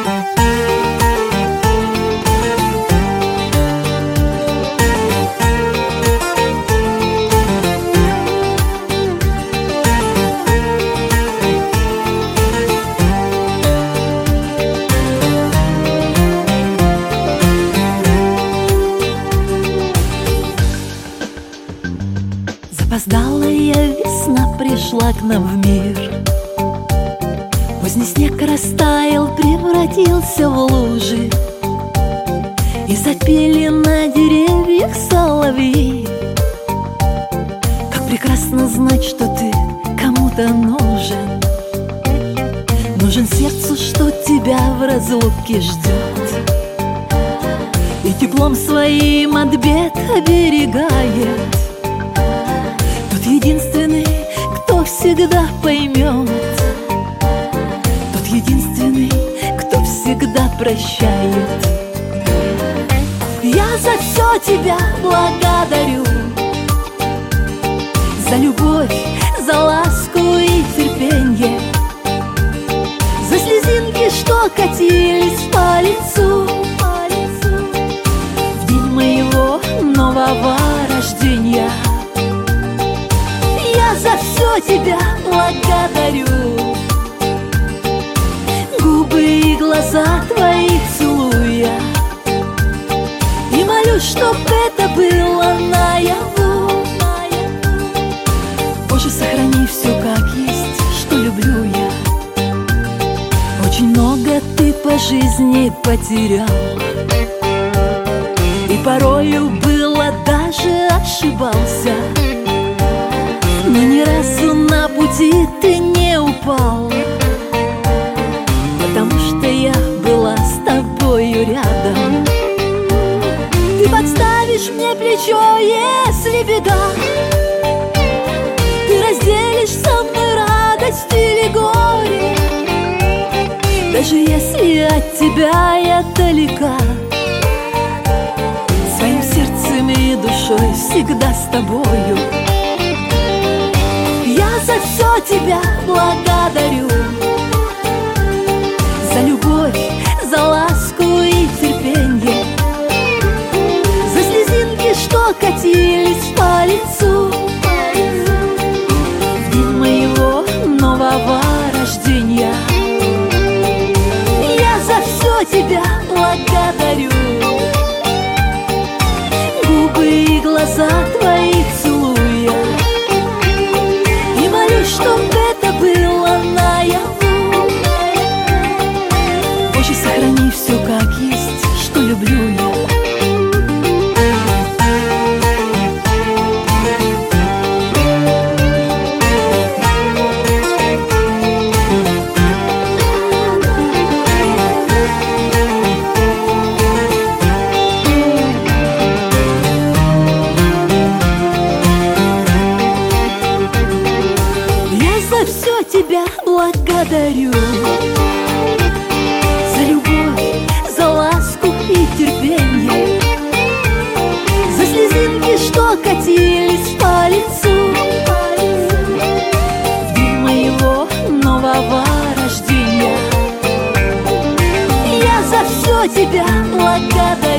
Запоздалая весна пришла к нам в мир. Поздний снег растаял, превратился в лужи, и запели на деревьях соловьи. Как прекрасно знать, что ты кому-то нужен, нужен сердцу, что тебя в разлуке ждет, и теплом своим от бед оберегает. Единственный, кто всегда поймет, тот единственный, кто всегда прощает. Я за все тебя благодарю, за любовь, за ласку и терпенье, за слезинки, что катились по лицу в день моего нового рождения. Я за все тебя благодарю, губы и глаза твои целуя, и молюсь, чтоб это было наяву. Боже, сохрани все как есть, что люблю я. Очень много ты по жизни потерял, и порою было даже ошибался, но ни разу на пути ты не упал, потому что я была с тобою рядом. Ты подставишь мне плечо, если беда, ты разделишь со мной радость или горе, даже если от тебя я далека. Своим сердцем и душой всегда с тобою. Я за все тебя благодарю, за любовь, за ласку и терпенье, за слезинки, что катились по лицу в день моего нового рождения. Я за все тебя благодарю, губы и глаза твои целуя, чтоб это было наяву. Боже, сохрани все как есть, что люблю я. Тебя благодарю за любовь, за ласку и терпенье, за слезинки, что катились по лицу в день моего нового рождения. Я за все тебя благодарю.